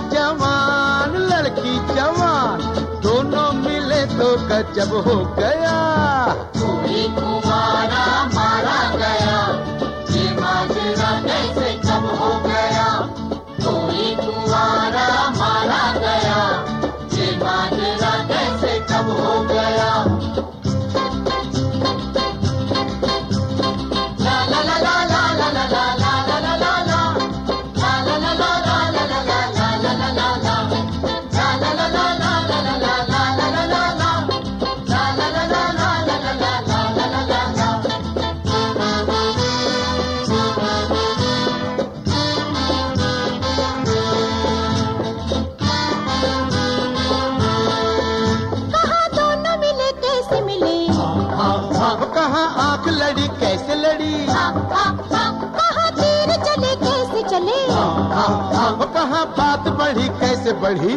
जवान लड़की जवान दोनों मिले तो गजब हो गया। कोई कुंवारा मारा गया, ये माजरा कैसे कब हो गया। कोई कुंवारा मारा गया, ये माजरा कैसे कब हो गया। कैसे लड़ी, कहाँ तीर चले कैसे चले, कहाँ बात बढ़ी कैसे बढ़ी।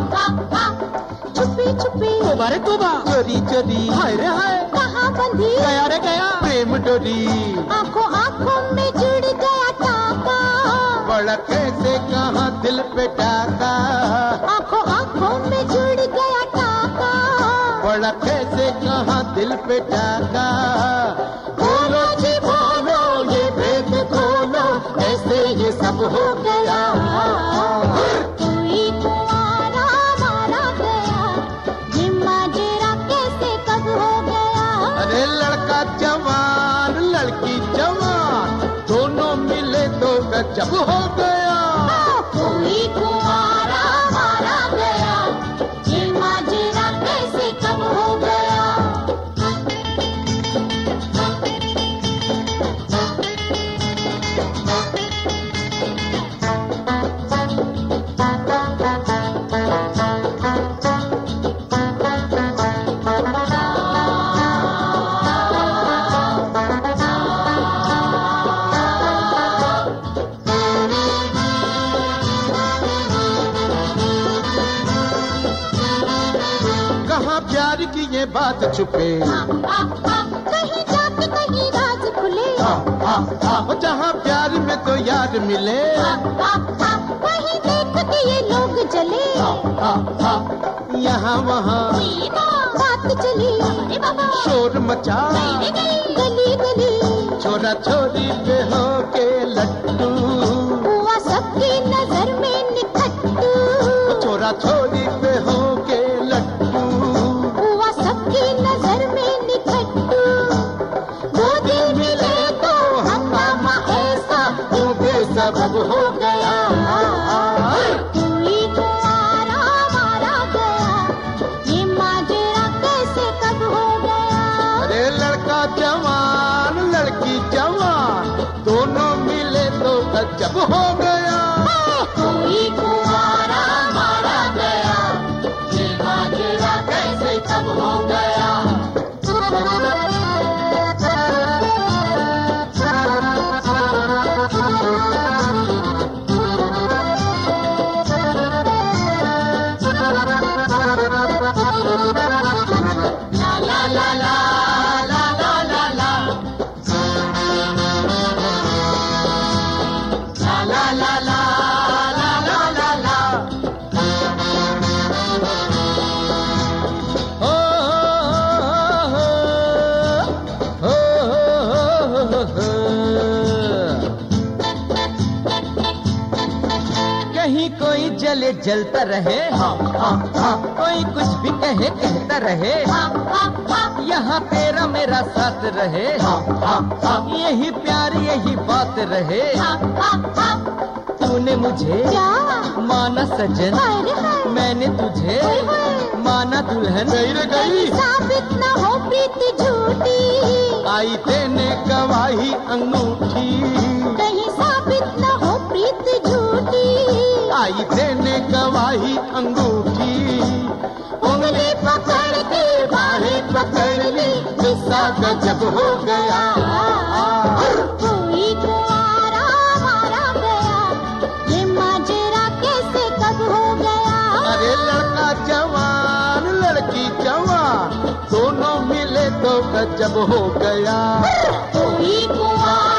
छुपी छुपी बारे तोबा, चोरी चोरी हाय रे हाय, कहाँ बंधी गया रे गया प्रेम डोरी। आंखों आंखों में जुड़ गया टाका, बड़ा कैसे कहाँ दिल पे टाका। आंखों आंखों में जुड़ गया टाका, बड़ा कैसे कहाँ दिल पे टाका। बोलो जी बोलो ये भेद खोलो, ऐसे ये सब हो गया। कोई कुंवारा मारा गया, ये माजरा कैसे कब हो गया। अरे लड़का जवान लड़की जवान दोनों मिले तो गजब हो गया। कोई कुंवारा मारा गया, ये माजरा कैसे कब हो गया। प्यार की ये बात छुपे, कहीं जाके कहीं राज खुले, जहाँ प्यार में तो यार मिले, कहीं देख के ये लोग जले, यहाँ वहाँ बात चली, शोर मचा गली गली, छोरा छोरी पे हो के लट्टू, हुआ सबकी नजर में निखट्टू। छोरा छोरी पे हो के लट्टू, हुआ सबकी नजर में निखट्टू। दो दिल मिले तो हंगामा ऐसा, सब हो गया। कोई कुंवारा मारा गया, ये माजरा कैसे कब हो गया। अरे लड़का जवान लड़की जवान दोनों मिले तो गजब हो गया। कोई कुंवारा मारा गया, ये माजरा कैसे कब हो गया। कहीं कोई जले जलता रहे, कोई कुछ भी कहे कहता रहे, यहाँ तेरा मेरा साथ रहे, यही प्यार यही बात रहे। तूने मुझे माना सजन, मैंने तुझे माना दुल्हन। कहीं साबित न हो प्रीति झूठी, आई तेने गवाही अंगूठी, कहीं साबित न हो प्रीति झूठी, आई तेने गवाही अंगूठी। उंगली पकड़ के बाहें पकड़ ली, किस्सा गजब हो गया। कोई कुंवारा मारा गया, ये माजरा कैसे कब हो गया। अरे लड़का जवान लड़की जवान दोनों मिले तो गजब हो गया। कोई कुंवारा